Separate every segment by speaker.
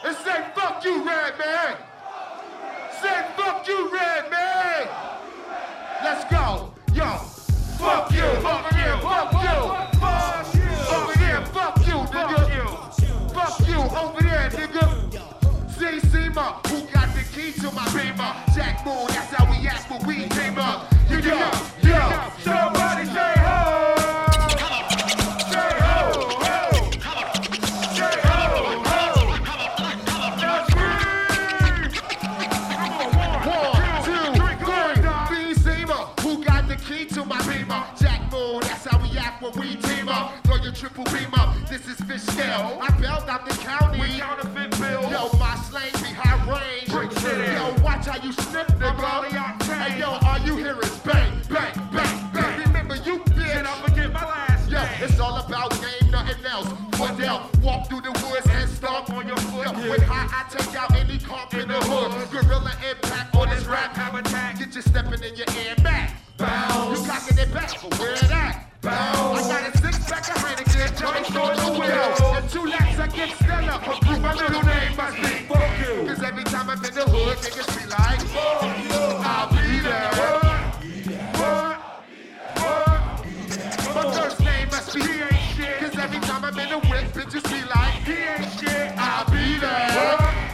Speaker 1: and say, fuck you, Redman. Say, fuck you, Redman. Let's go. Yo, fuck you, fuck you, fuck you. Fuck you. Over there, fuck you, nigga. Fuck you, over there, nigga. See, Seema, who got the key to my beamer? Jack Moon, that's how we act when we team up. Yo, somebody say ho. Say ho, ho. Say ho, ho. That's me. 1, 2, 3. See, Seema, who got the key to my beamer? Jack Moon, that's how we act when we team up. Throw your triple beam up. This is fish scale. I bailed out the county. We counterfeit bills. Yo, my slang be high range. Yo, watch how you snip, nigga. Hey, yo, all you hear is bang, bang, bang, bang. Remember you, bitch. Did I forget my last name? Yo, it's all about game, nothing else. Fidel, walk through the woods and stomp on your foot. Yo, with high, I take out any comp in the hood. Gorilla impact on this rap habitat. Get you stepping in your air back. Bounce. You cocking it back, but where it at? Bounce. I got a 6-pack of Heineken, jumping on the wheel. And 2 laps, I get Stella. My middle name must be fuck you. Cause every time I'm in the hood, niggas be like, fuck you. I'll be there. What? My first name must be he ain't shit. Cause every time I'm in the whip, bitches be like, he ain't shit. I'll be there.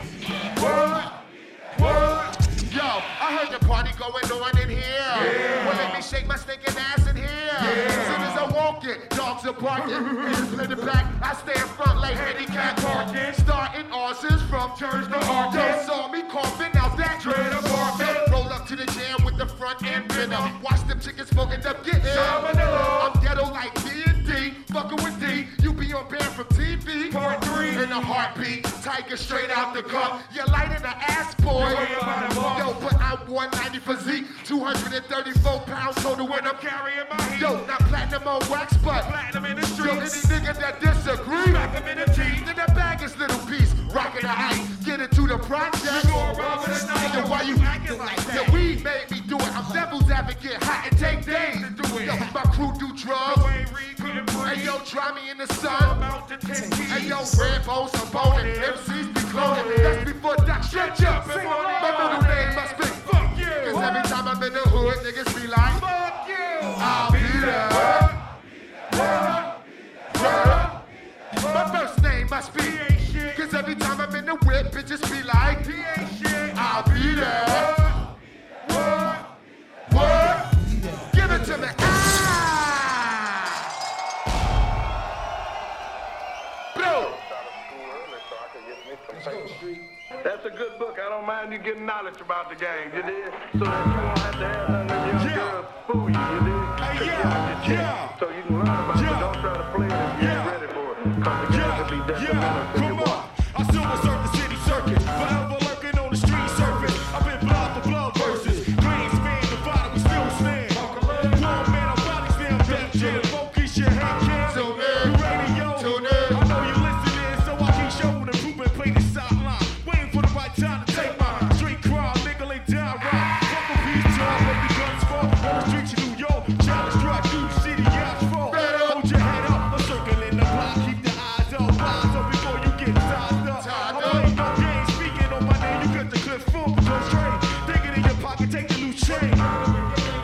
Speaker 1: What? Yo, I heard the party going on in here. Yeah. Well, let me shake my stinking ass in here. Yeah. As soon as I walk it, dogs are barking. Hands in the back, I stay in front like handicap parking. Starting arses from church to arcade. They saw me coughing out that dread apartment. Roll up to the jam with the front end winner. Watch them chickens smoking up getting. I'm ghetto like D&D, fucking with D. You be on band from TV. Part 3 in a heartbeat. Tiger straight out the cup. You're light in the ass, boy. Yo, but I'm 190 physique, 234 pounds total when I'm carrying my heat. Yo, not platinum on wax, but platinum in the streets. Yo, any nigga that disagree, back him in the teeth. Then that bag is little piece, rockin' the ice. Get into the project. Nigga, why you acting like that? Yo, weed made me do it. I'm devil's advocate, hot and take days to do it. Yo, my crew do drugs. Hey, yo, try me in the sun. Hey, yo, Rambo, some boning. MCs be cloning. That's before Doc stretch up. My middle name must be fuck you. Cause every time I'm in the hood, niggas be like, fuck you. I'll be there. My first name must be cause every time I'm in the whip, bitches be like, he ain't shit. I'll be there. What? Give it to me.
Speaker 2: That's a good book. I don't mind you getting knowledge about the game, you did? So that you won't have to have none of your girls fool you did? Yeah. So you can learn about it, but don't try to play it if you ain't ready for it. Cause the game can be detrimental to your walk.
Speaker 3: I still assert the city circuit, forever lurking on the street surface. I've been blood for blood verses. Green span divided, we still stand. One man, our bodies now death jam. Focus your head cam. The radio. I know you listening, so I keep showing the group and play the sideline. Waiting for the right time to take mine. Street crime, nigga lay down right. Fuck a piece time, let the guns fall. On the streets of New York, challenge drug, you city asphalt. Hold your head up, a circle in the block. Keep the eyes up, wise up before you get sized up. I'm playing no games, speaking on my name, you got the clip full. Go straight, take it in your pocket, take the loose chain.